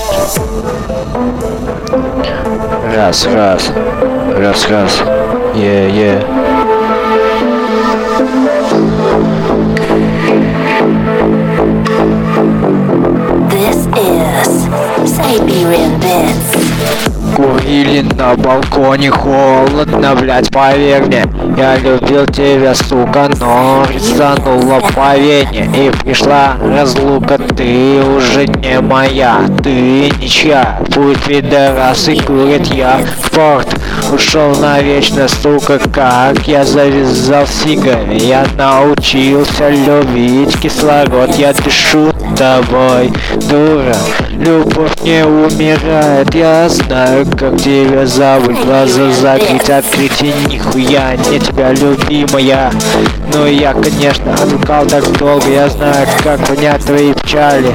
Раз, раз, раз, раз. Е. This is Siberian Bits. Курили на балконе, холодно, блять, поверь мне. Я любил тебя, сука, но резанула по вене. И пришла разлука, ты уже не моя, ты ничья. Пусть пидорасы курят, я в порт ушел навечно, сука, как я завязал сигары. Я научился любить кислород, я дышу тобой, дура. Любовь не умирает, я знаю, как тебя зовут. Глаза закрыть, открыть и нихуя не тебя, любимая. Но я, конечно, отвлекал так долго. Я знаю, как понять твои печали.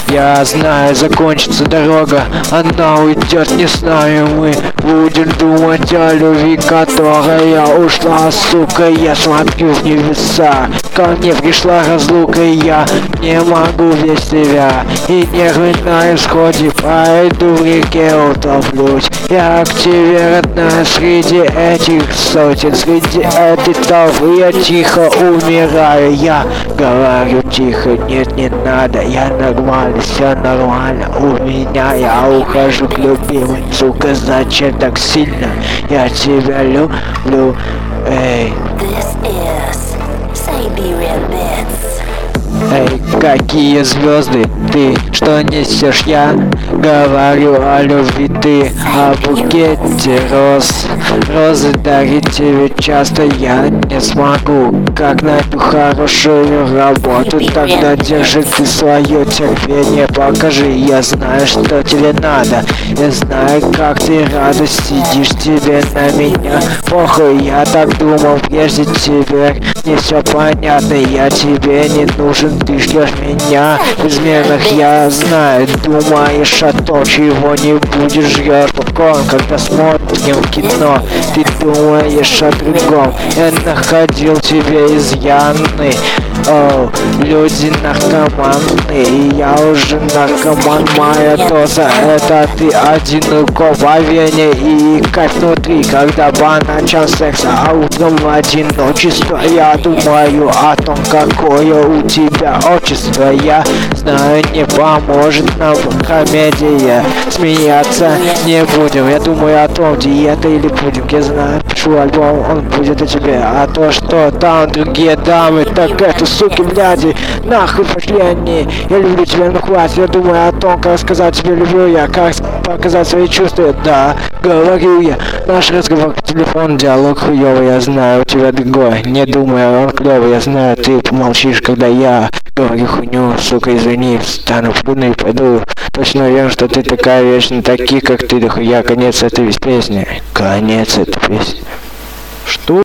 Я знаю, закончится дорога, она уйдет, не знаю, мы будем думать о любви, которая ушла, сука. Я смотрю в небеса, ко мне пришла разлука, я не могу без тебя. И нервы на исходе, пойду в реке утоплюсь. Я к тебе, родная, среди этих сотен, среди этой толпы я тихо умираю. Я говорю тихо, нет, не надо, я нормально, все нормально у меня. Я ухожу к любимой, сука, зачем так сильно? Я тебя люблю, эй. This is Siberian Bits. Эй, какие звезды, ты что несешь? Я говорю о любви, ты о букете роз. Розы дарить тебе часто я не смогу. Как найду хорошую работу, тогда держи ты свое терпение, покажи. Я знаю, что тебе надо, я знаю, как ты рада сидишь, тебе на меня похуй. Я так думал прежде, теперь не все понятно. Я тебе не нужен, ты ждешь меня в изменах, я знаю. Думаешь о том, чего не будешь, жрешь попкорн, когда смотрим кино. Ты думаешь о другом, я находил тебе изъяны. О, люди наркоманы, и я уже наркоман. Моя доза, это ты один укол по вене и кайф внутри, когда по ночам секс, а утром в одиночество. Я думаю о том, какое у тебя отчество. Я знаю, не поможет нам комедия, смеяться не будем. Я думаю о том, диета или пудинг. Я знаю, пишу альбом, он будет о тебе. А то, что там другие дамы, так это суки, бляди, нахуй пошли они. Я люблю тебя, ну хватит. Я думаю о том, как сказать тебе люблю я, как показать свои чувства. Да, говорю я. Наш разговор по телефону, диалог хуёвый, я знаю, у тебя другой. Не думай, он клёвый, я знаю, ты помолчишь, когда я говорю хуйню, сука, извини, встану в и пойду. Точно уверен, что ты такая вечно, такие, как ты, дохуя. Конец этой песни. Конец этой песни. Что?